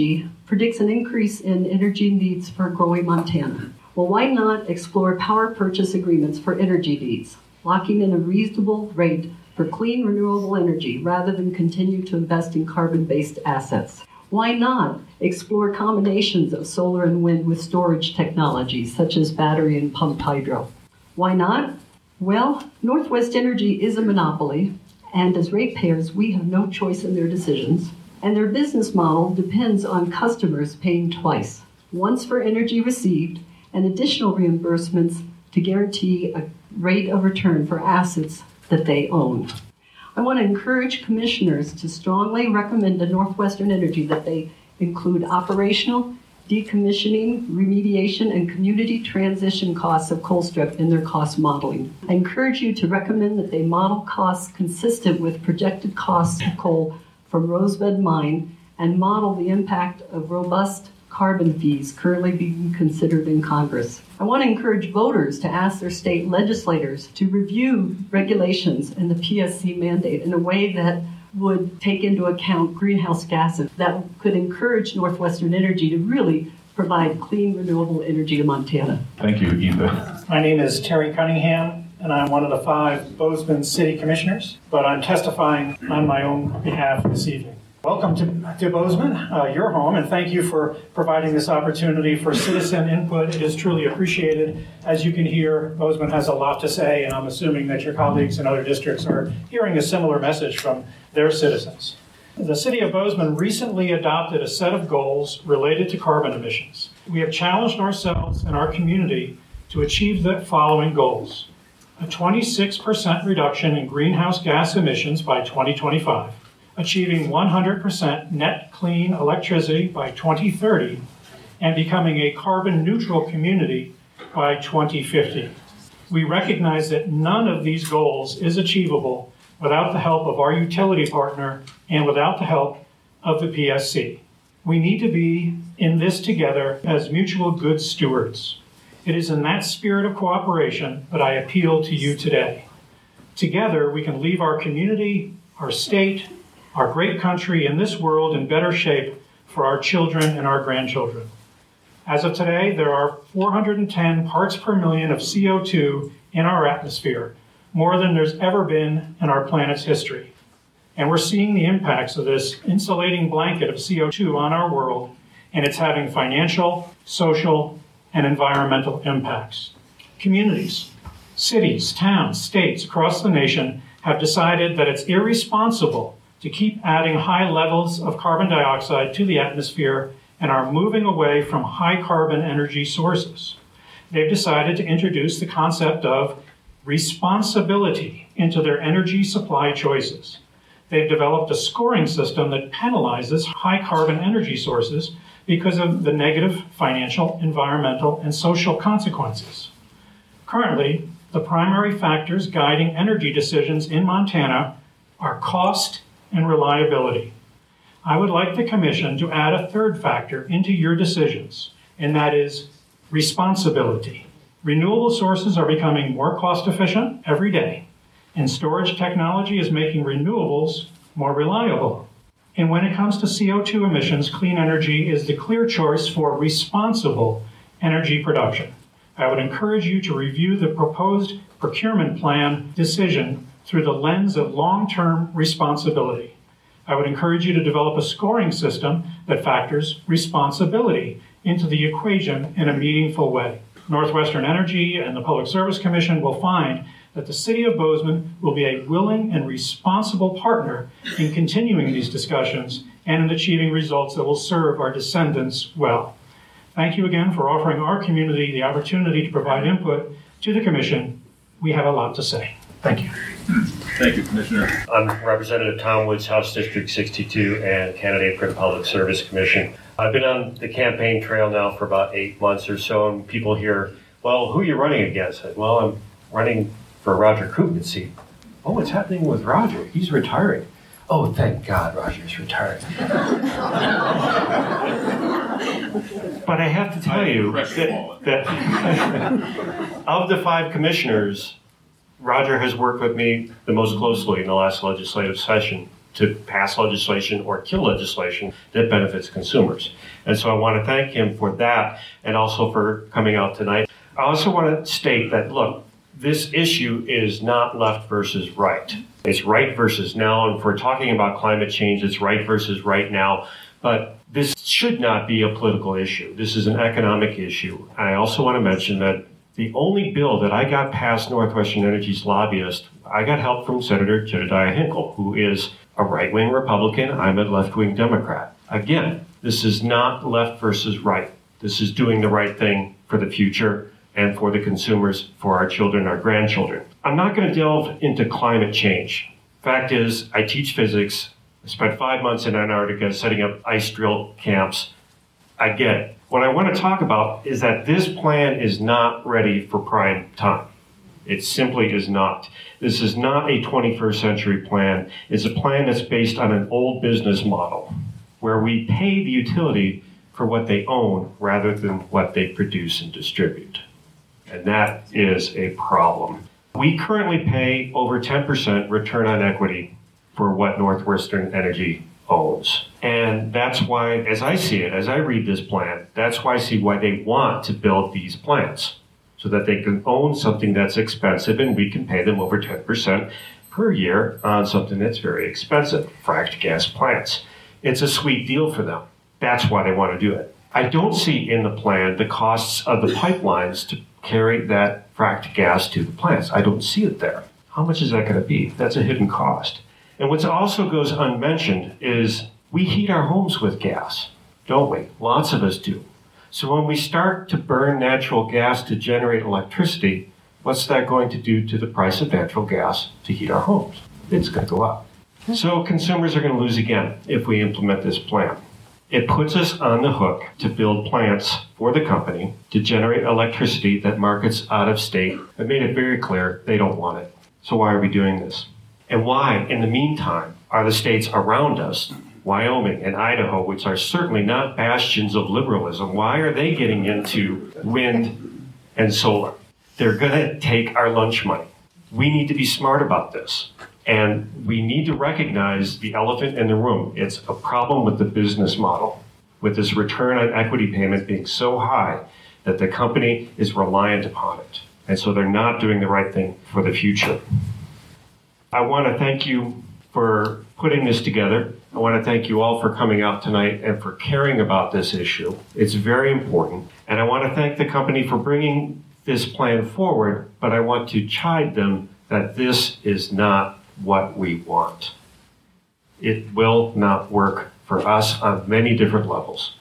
Speaker 11: predicts an increase in energy needs for growing Montana. Well, why not explore power purchase agreements for energy needs, locking in a reasonable rate for clean, renewable energy rather than continue to invest in carbon-based assets? Why not explore combinations of solar and wind with storage technologies such as battery and pumped hydro? Why not? Well, Northwest Energy is a monopoly, and as ratepayers, we have no choice in their decisions, and their business model depends on customers paying twice, once for energy received and additional reimbursements to guarantee a rate of return for assets that they own. I want to encourage commissioners to strongly recommend to Northwestern Energy that they include operational, decommissioning, remediation, and community transition costs of Colstrip in their cost modeling. I encourage you to recommend that they model costs consistent with projected costs of coal from Rosebud Mine and model the impact of robust carbon fees currently being considered in Congress. I want to encourage voters to ask their state legislators to review regulations and the P S C mandate in a way that would take into account greenhouse gases that could encourage Northwestern Energy to really provide clean, renewable energy to Montana.
Speaker 3: Thank you, Eva.
Speaker 12: My name is Terry Cunningham, and I'm one of the five Bozeman City Commissioners, but I'm testifying on my own behalf this evening. Welcome to, to Bozeman, uh, your home, and thank you for providing this opportunity for citizen input. It is truly appreciated. As you can hear, Bozeman has a lot to say, and I'm assuming that your colleagues in other districts are hearing a similar message from their citizens. The City of Bozeman recently adopted a set of goals related to carbon emissions. We have challenged ourselves and our community to achieve the following goals: a twenty-six percent reduction in greenhouse gas emissions by twenty twenty-five, achieving one hundred percent net clean electricity by twenty thirty, and becoming a carbon neutral community by twenty fifty. We recognize that none of these goals is achievable without the help of our utility partner and without the help of the P S C. We need to be in this together as mutual good stewards. It is in that spirit of cooperation that I appeal to you today. Together, we can leave our community, our state, our great country, and this world in better shape for our children and our grandchildren. As of today, there are four hundred ten parts per million of C O two in our atmosphere, more than there's ever been in our planet's history. And we're seeing the impacts of this insulating blanket of C O two on our world, and it's having financial, social, and environmental impacts. Communities, cities, towns, states across the nation have decided that it's irresponsible to keep adding high levels of carbon dioxide to the atmosphere and are moving away from high carbon energy sources. They've decided to introduce the concept of responsibility into their energy supply choices. They've developed a scoring system that penalizes high carbon energy sources because of the negative financial, environmental, and social consequences. Currently, the primary factors guiding energy decisions in Montana are cost and reliability. I would like the Commission to add a third factor into your decisions, and that is responsibility. Renewable sources are becoming more cost efficient every day, and storage technology is making renewables more reliable. And when it comes to C O two emissions, clean energy is the clear choice for responsible energy production. I would encourage you to review the proposed procurement plan decision through the lens of long-term responsibility. I would encourage you to develop a scoring system that factors responsibility into the equation in a meaningful way. Northwestern Energy and the Public Service Commission will find that the City of Bozeman will be a willing and responsible partner in continuing these discussions and in achieving results that will serve our descendants well. Thank you again for offering our community the opportunity to provide input to the Commission. We have a lot to say. Thank you.
Speaker 3: Thank you, Commissioner.
Speaker 13: I'm Representative Tom Woods, House District sixty-two, and candidate for the Public Service Commission. I've been on the campaign trail now for about eight months or so, and people hear, well, who are you running against? I said, well, I'm running for Roger Koopman's seat. Oh, what's happening with Roger? He's retiring. Oh, thank God Roger's retiring. But I have to tell you that, that of the five commissioners, Roger has worked with me the most closely in the last legislative session. to pass legislation or kill legislation that benefits consumers. And so I want to thank him for that and also for coming out tonight. I also want to state that, look, this issue is not left versus right. It's right versus now. And if we're talking about climate change, it's right versus right now. But this should not be a political issue. This is an economic issue. I also want to mention that the only bill that I got past Northwestern Energy's lobbyist, I got help from Senator Jedediah Hinkle, who is a right-wing Republican. I'm a left-wing Democrat. Again, this is not left versus right. This is doing the right thing for the future and for the consumers, for our children, our grandchildren. I'm not going to delve into climate change. Fact is, I teach physics. I spent five months in Antarctica setting up ice drill camps. I get it. What I want to talk about is that this plan is not ready for prime time. It simply is not. This is not a twenty-first century plan. It's a plan that's based on an old business model where we pay the utility for what they own rather than what they produce and distribute. And that is a problem. We currently pay over ten percent return on equity for what Northwestern Energy owns. And that's why, as I see it, as I read this plan, that's why I see why they want to build these plants, so that they can own something that's expensive and we can pay them over ten percent per year on something that's very expensive, fracked gas plants. It's a sweet deal for them. That's why they want to do it. I don't see in the plan the costs of the pipelines to carry that fracked gas to the plants. I don't see it there. How much is that going to be? That's a hidden cost. And what also goes unmentioned is we heat our homes with gas, don't we? Lots of us do. So when we start to burn natural gas to generate electricity, what's that going to do to the price of natural gas to heat our homes? It's going to go up. So consumers are going to lose again if we implement this plan. It puts us on the hook to build plants for the company to generate electricity that markets out of state and made it very clear they don't want it. So why are we doing this? And why, in the meantime, are the states around us, Wyoming and Idaho, which are certainly not bastions of liberalism, why are they getting into wind and solar? They're going to take our lunch money. We need to be smart about this. And we need to recognize the elephant in the room. It's a problem with the business model, with this return on equity payment being so high that the company is reliant upon it. And so they're not doing the right thing for the future. I want to thank you for putting this together. I want to thank you all for coming out tonight and for caring about this issue. It's very important. And I want to thank the company for bringing this plan forward, but I want to chide them that this is not what we want. It will not work for us on many different levels.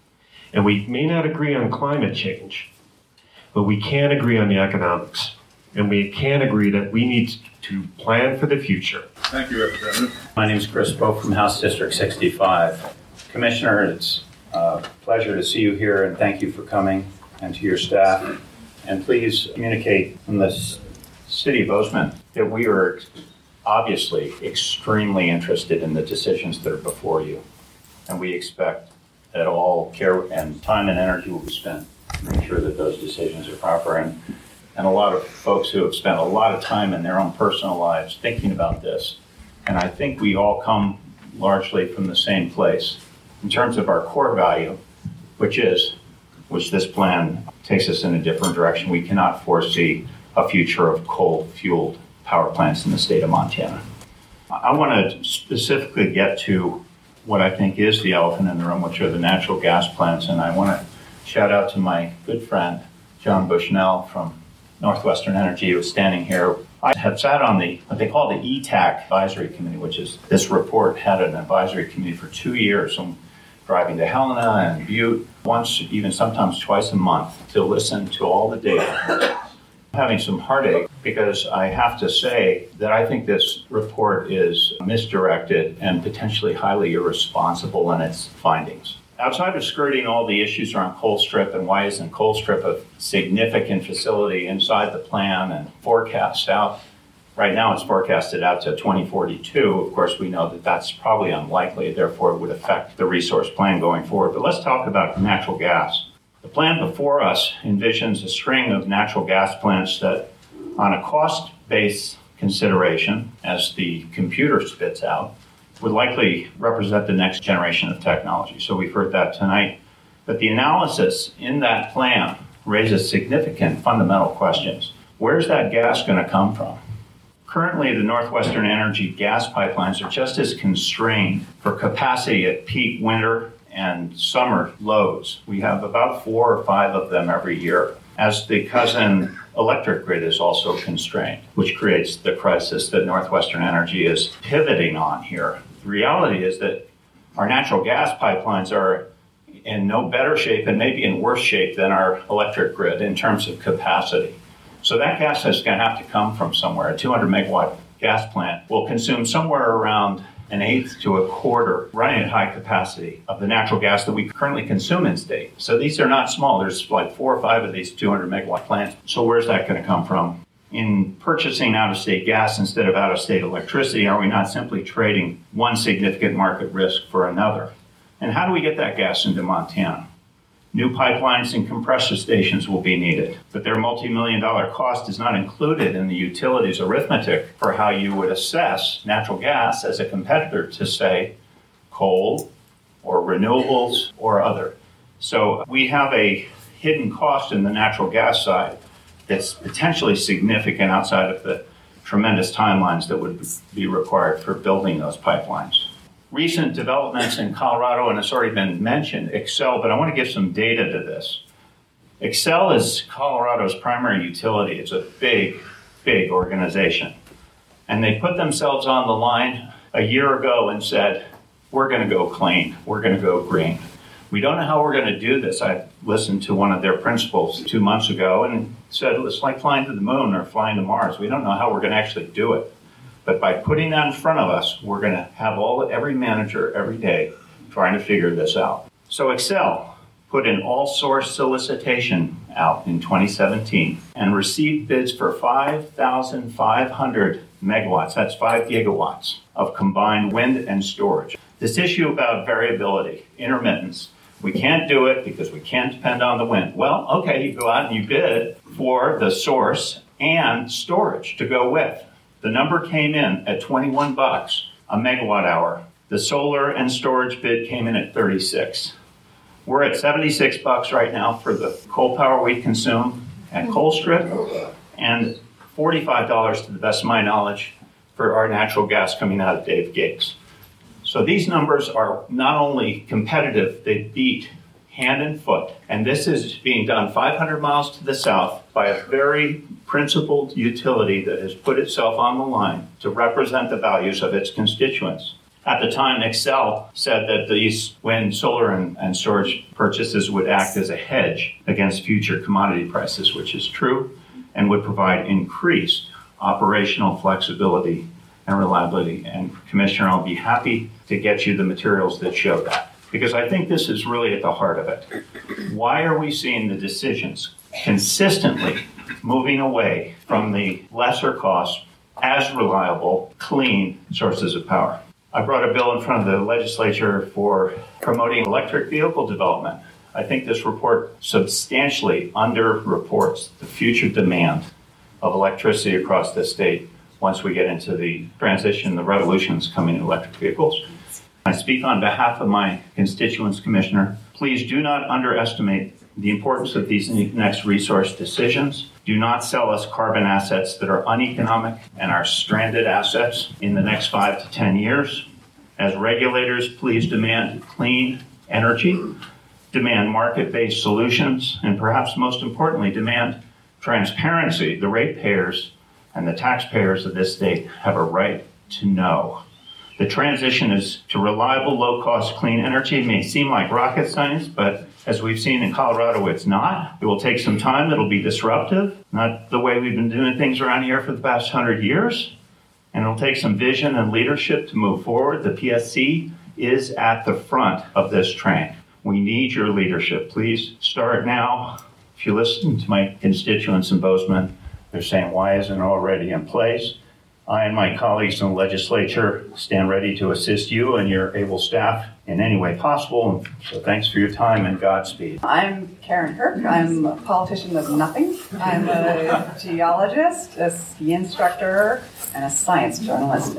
Speaker 13: And we may not agree on climate change, but we can agree on the economics. And we can agree that we need to plan for the future.
Speaker 3: Thank you, Representative.
Speaker 14: My name is Chris Pope from House District sixty-five. Commissioner, it's a pleasure to see you here, and thank you for coming, and to your staff. And please communicate from the City of Bozeman that we are obviously extremely interested in the decisions that are before you. And we expect that all care and time and energy will be spent to make sure that those decisions are proper. And, and a lot of folks who have spent a lot of time in their own personal lives thinking about this. And I think we all come largely from the same place in terms of our core value, which is, which this plan takes us in a different direction. We cannot foresee a future of coal-fueled power plants in the state of Montana. I want to specifically get to what I think is the elephant in the room, which are the natural gas plants. And I want to shout out to my good friend, John Bushnell from Northwestern Energy, who is standing here. I have sat on the, what they call the E T A C advisory committee, which is, this report had an advisory committee for two years. I'm driving to Helena and Butte once, even sometimes twice a month to listen to all the data. Having some heartache because I have to say that I think this report is misdirected and potentially highly irresponsible in its findings. Outside of skirting all the issues around Colstrip and why isn't Colstrip a significant facility inside the plan and forecast out, right now it's forecasted out to twenty forty-two. Of course, we know that that's probably unlikely, therefore it would affect the resource plan going forward. But let's talk about natural gas. The plan before us envisions a string of natural gas plants that, on a cost-based consideration, as the computer spits out, would likely represent the next generation of technology. So we've heard that tonight. But the analysis in that plan raises significant fundamental questions. Where's that gas going to come from? Currently, the Northwestern Energy gas pipelines are just as constrained for capacity at peak winter and summer loads. We have about four or five of them every year, as the cousin electric grid is also constrained, which creates the crisis that Northwestern Energy is pivoting on here. The reality is that our natural gas pipelines are in no better shape and maybe in worse shape than our electric grid in terms of capacity. So that gas is going to have to come from somewhere. A two hundred megawatt gas plant will consume somewhere around an eighth to a quarter, running at high capacity, of the natural gas that we currently consume in state. So these are not small. There's like four or five of these two hundred megawatt plants. So where's that going to come from? In purchasing out-of-state gas instead of out-of-state electricity, are we not simply trading one significant market risk for another? And how do we get that gas into Montana? New pipelines and compressor stations will be needed, but their multi-million dollar cost is not included in the utilities arithmetic for how you would assess natural gas as a competitor to, say, coal or renewables or other. So we have a hidden cost in the natural gas side that's potentially significant outside of the tremendous timelines that would be required for building those pipelines. Recent developments in Colorado, and it's already been mentioned, Xcel, but I want to give some data to this. Xcel is Colorado's primary utility. It's a big, big organization. And they put themselves on the line a year ago and said, we're going to go clean. We're going to go green. We don't know how we're going to do this. I listened to one of their principals two months ago and said, it's like flying to the moon or flying to Mars. We don't know how we're going to actually do it. But by putting that in front of us, we're going to have all every manager every day trying to figure this out. So Xcel put an all-source solicitation out in twenty seventeen and received bids for five thousand five hundred megawatts, that's five gigawatts, of combined wind and storage. This issue about variability, intermittence, we can't do it because we can't depend on the wind. Well, okay, you go out and you bid for the source and storage to go with. The number came in at twenty-one bucks a megawatt hour. The solar and storage bid came in at thirty-six. We're at seventy-six bucks right now for the coal power we consume at Colstrip, and forty-five dollars to the best of my knowledge for our natural gas coming out of Dave Gates. So these numbers are not only competitive, they beat hand and foot. And this is being done five hundred miles to the south by a very principled utility that has put itself on the line to represent the values of its constituents. At the time, Xcel said that these wind, solar, and, and storage purchases would act as a hedge against future commodity prices, which is true, and would provide increased operational flexibility and reliability. And Commissioner, I'll be happy to get you the materials that show that, because I think this is really at the heart of it. Why are we seeing the decisions consistently moving away from the lesser cost, as reliable, clean sources of power? I brought a bill in front of the legislature for promoting electric vehicle development. I think this report substantially underreports the future demand of electricity across the state once we get into the transition, the revolutions coming in electric vehicles. I speak on behalf of my constituents, Commissioner. Please do not underestimate the importance of these next resource decisions. Do not sell us carbon assets that are uneconomic and are stranded assets in the next five to ten years. As regulators, please demand clean energy, demand market-based solutions, and perhaps most importantly, demand transparency. The ratepayers and the taxpayers of this state have a right to know. The transition is to reliable, low-cost, clean energy. It may seem like rocket science, but as we've seen in Colorado, it's not. It will take some time. It'll be disruptive, not the way we've been doing things around here for the past hundred years. And it'll take some vision and leadership to move forward. The P S C is at the front of this train. We need your leadership. Please start now. If you listen to my constituents in Bozeman, they're saying, why isn't it already in place? I and my colleagues in the legislature stand ready to assist you and your able staff in any way possible. So thanks for your time and Godspeed.
Speaker 15: I'm Karen Kirk. I'm a politician of nothing. I'm a geologist, a ski instructor, and a science journalist. We're all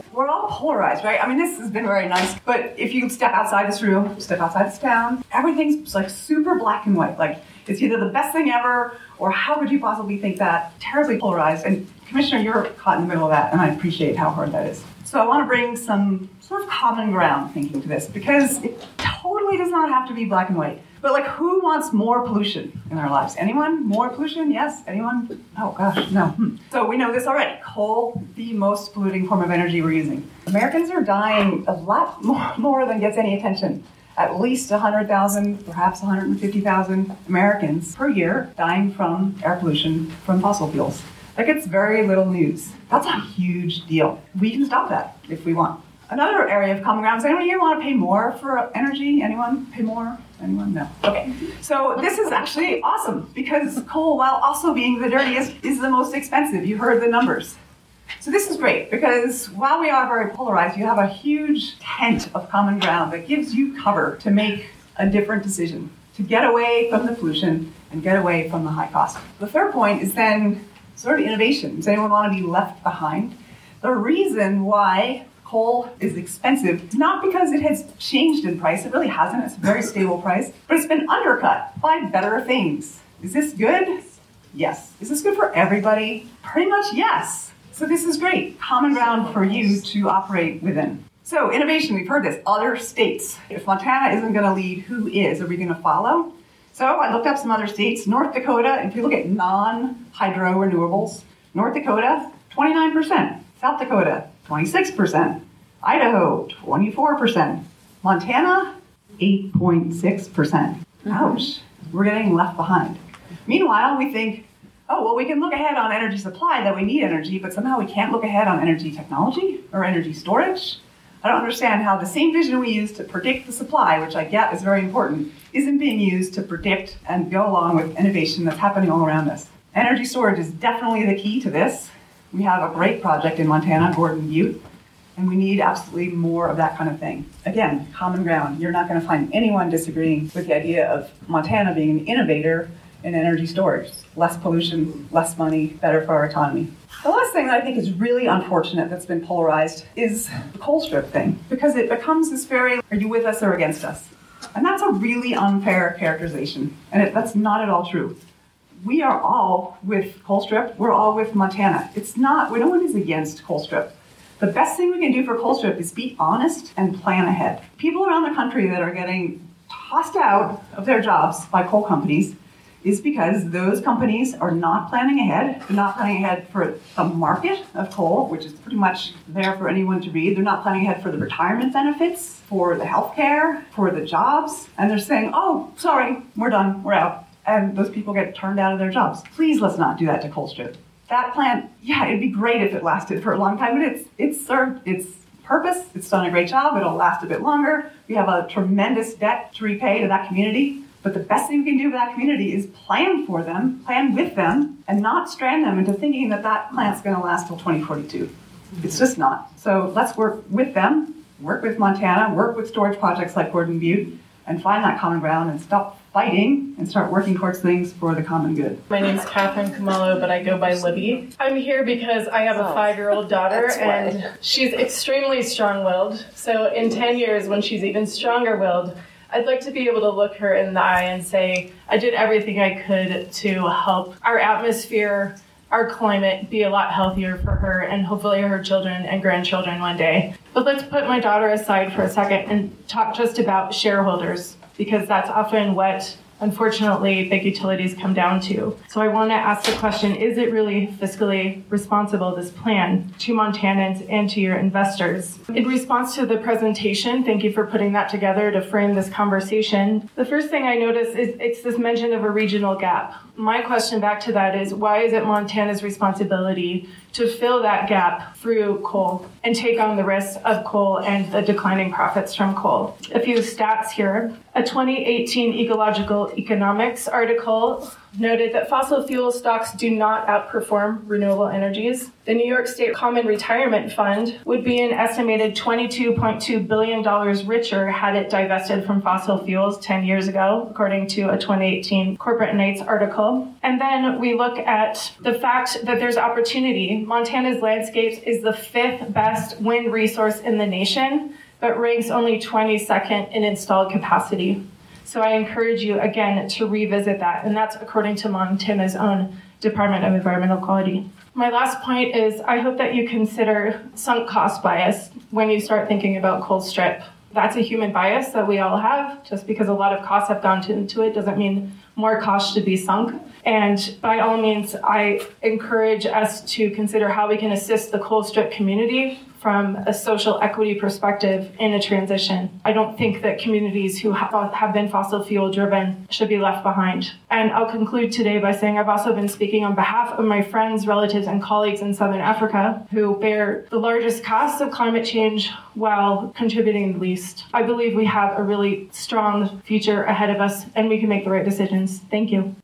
Speaker 15: all polarized, right? I mean, this has been very nice, but if you step outside this room, step outside this town, everything's like super black and white. Like, it's either the best thing ever, or how could you possibly think that? Terribly polarized. And Commissioner, you're caught in the middle of that, and I appreciate how hard that is. So I want to bring some sort of common ground thinking to this, because it totally does not have to be black and white. But like, who wants more pollution in their lives? Anyone? More pollution? Yes? Anyone? Oh gosh, no. Hmm. So we know this already. Coal, the most polluting form of energy we're using. Americans are dying a lot more, more than gets any attention. At least one hundred thousand, perhaps one hundred fifty thousand Americans per year dying from air pollution from fossil fuels. That gets very little news. That's a huge deal. We can stop that if we want. Another area of common ground is, anyone here want to pay more for energy? Anyone pay more? Anyone? No. Okay. So this is actually awesome, because coal, while also being the dirtiest, is the most expensive. You heard the numbers. So this is great, because while we are very polarized, you have a huge tent of common ground that gives you cover to make a different decision, to get away from the pollution and get away from the high cost. The third point is then sort of innovation. Does anyone want to be left behind? The reason why coal is expensive is not because it has changed in price. It really hasn't. It's a very stable price. But it's been undercut by better things. Is this good? Yes. Is this good for everybody? Pretty much yes. So this is great. Common ground for you to operate within. So innovation, we've heard this. Other states. If Montana isn't going to lead, who is? Are we going to follow? So I looked up some other states. North Dakota, if you look at non-hydro renewables, North Dakota, twenty-nine percent. South Dakota, twenty-six percent. Idaho, twenty-four percent. Montana, eight point six percent. Ouch. We're getting left behind. Meanwhile, we think, oh, well, we can look ahead on energy supply, that we need energy, but somehow we can't look ahead on energy technology or energy storage. I don't understand how the same vision we use to predict the supply, which I get is very important, isn't being used to predict and go along with innovation that's happening all around us. Energy storage is definitely the key to this. We have a great project in Montana, Gordon Butte, and we need absolutely more of that kind of thing. Again, common ground. You're not going to find anyone disagreeing with the idea of Montana being an innovator in energy storage. Less pollution, less money, better for our economy. The last thing that I think is really unfortunate that's been polarized is the coal strip thing, because it becomes this very, are you with us or against us? And that's a really unfair characterization, and it, that's not at all true. We are all with coal strip. We're all with Montana. It's not, no one is against coal strip. The best thing we can do for coal strip is be honest and plan ahead. People around the country that are getting tossed out of their jobs by coal companies is because those companies are not planning ahead. They're not planning ahead for the market of coal, which is pretty much there for anyone to read. They're not planning ahead for the retirement benefits, for the health care, for the jobs. And they're saying, oh, sorry, we're done, we're out. And those people get turned out of their jobs. Please let's not do that to coal strip. That plant, yeah, it'd be great if it lasted for a long time, but it's it's served its purpose. It's done a great job. It'll last a bit longer. We have a tremendous debt to repay to that community. But the best thing we can do for that community is plan for them, plan with them, and not strand them into thinking that that plant's going to last till twenty forty-two. It's just not. So let's work with them, work with Montana, work with storage projects like Gordon Butte, and find that common ground and stop fighting and start working towards things for the common good.
Speaker 16: My name's Catherine Camalo, but I go by Libby. I'm here because I have a five-year-old daughter, and she's extremely strong-willed. So in ten years, when she's even stronger-willed, I'd like to be able to look her in the eye and say, I did everything I could to help our atmosphere, our climate be a lot healthier for her and hopefully her children and grandchildren one day. But let's put my daughter aside for a second and talk just about shareholders, because that's often what, unfortunately, big utilities come down to. So I want to ask the question, is it really fiscally responsible, this plan, to Montanans and to your investors? In response to the presentation, thank you for putting that together to frame this conversation. The first thing I noticed is it's this mention of a regional gap. My question back to that is, why is it Montana's responsibility to fill that gap through coal and take on the risks of coal and the declining profits from coal? A few stats here. A twenty eighteen Ecological Economics article noted that fossil fuel stocks do not outperform renewable energies. The New York State Common Retirement Fund would be an estimated twenty-two point two billion dollars richer had it divested from fossil fuels ten years ago, according to a twenty eighteen Corporate Knights article. And then we look at the fact that there's opportunity. Montana's landscapes is the fifth best wind resource in the nation, but ranks only twenty-second in installed capacity. So I encourage you, again, to revisit that. And that's according to Montana's own Department of Environmental Quality. My last point is I hope that you consider sunk cost bias when you start thinking about Colstrip. That's a human bias that we all have. Just because a lot of costs have gone into it doesn't mean more costs should be sunk. And by all means, I encourage us to consider how we can assist the Colstrip community from a social equity perspective in a transition. I don't think that communities who have been fossil fuel driven should be left behind. And I'll conclude today by saying I've also been speaking on behalf of my friends, relatives, and colleagues in Southern Africa who bear the largest costs of climate change while contributing the least. I believe we have a really strong future ahead of us and we can make the right decisions. Thank you.